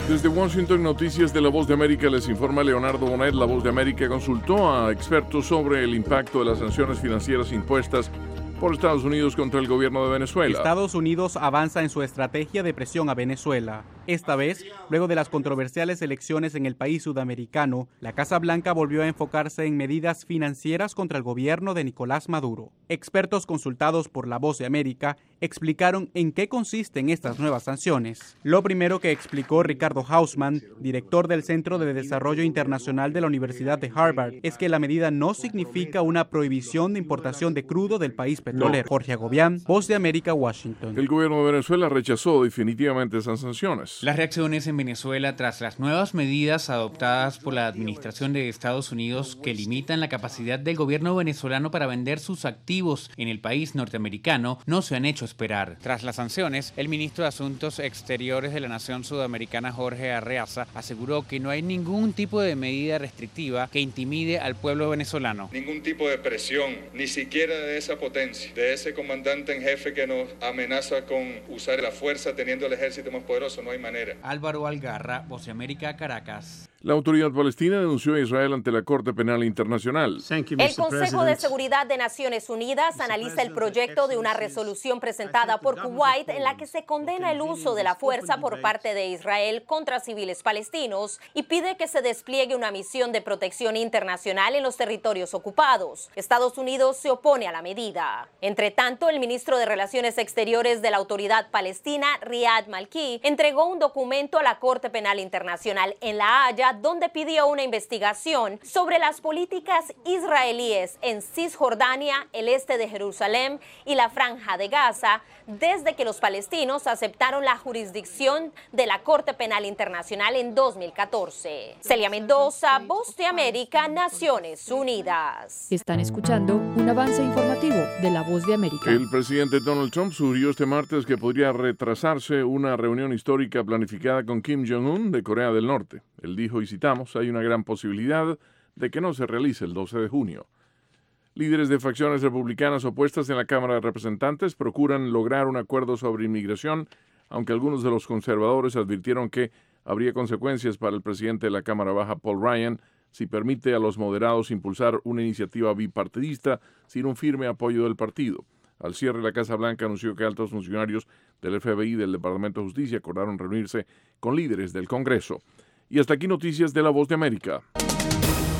Desde Washington, Noticias de La Voz de América, les informa Leonardo Bonet. La Voz de América consultó a expertos sobre el impacto de las sanciones financieras impuestas por Estados Unidos contra el gobierno de Venezuela. Estados Unidos avanza en su estrategia de presión a Venezuela. Esta vez, luego de las controversiales elecciones en el país sudamericano, la Casa Blanca volvió a enfocarse en medidas financieras contra el gobierno de Nicolás Maduro. Expertos consultados por La Voz de América explicaron en qué consisten estas nuevas sanciones. Lo primero que explicó Ricardo Hausmann, director del Centro de Desarrollo Internacional de la Universidad de Harvard, es que la medida no significa una prohibición de importación de crudo del país petrolero. Jorge Agobián, Voz de América, Washington. El gobierno de Venezuela rechazó definitivamente esas sanciones. Las reacciones en Venezuela tras las nuevas medidas adoptadas por la administración de Estados Unidos que limitan la capacidad del gobierno venezolano para vender sus activos en el país norteamericano no se han hecho esperar. Tras las sanciones, el ministro de Asuntos Exteriores de la nación sudamericana, Jorge Arreaza, aseguró que no hay ningún tipo de medida restrictiva que intimide al pueblo venezolano. Ningún tipo de presión, ni siquiera de esa potencia, de ese comandante en jefe que nos amenaza con usar la fuerza teniendo el ejército más poderoso, no hay manera. Álvaro Algarra, Voz de América, Caracas. La autoridad palestina denunció a Israel ante la Corte Penal Internacional. El Consejo de Seguridad de Naciones Unidas analiza el proyecto de una resolución presentada por Kuwait en la que se condena el uso de la fuerza por parte de Israel contra civiles palestinos y pide que se despliegue una misión de protección internacional en los territorios ocupados. Estados Unidos se opone a la medida. Entre tanto, el ministro de Relaciones Exteriores de la Autoridad Palestina, Riyad Malki, entregó un documento a la Corte Penal Internacional en La Haya donde pidió una investigación sobre las políticas israelíes en Cisjordania, el este de Jerusalén y la Franja de Gaza, desde que los palestinos aceptaron la jurisdicción de la Corte Penal Internacional en 2014. Celia Mendoza, Voz de América, Naciones Unidas. Están escuchando un avance informativo de La Voz de América. El presidente Donald Trump sugirió este martes que podría retrasarse una reunión histórica planificada con Kim Jong-un de Corea del Norte. Él dijo, y citamos, hay una gran posibilidad de que no se realice el 12 de junio. Líderes de facciones republicanas opuestas en la Cámara de Representantes procuran lograr un acuerdo sobre inmigración, aunque algunos de los conservadores advirtieron que habría consecuencias para el presidente de la Cámara Baja, Paul Ryan, si permite a los moderados impulsar una iniciativa bipartidista sin un firme apoyo del partido. Al cierre, la Casa Blanca anunció que altos funcionarios del FBI y del Departamento de Justicia acordaron reunirse con líderes del Congreso. Y hasta aquí noticias de La Voz de América.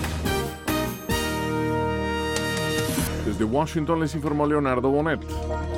Desde Washington les informó Leonardo Bonet.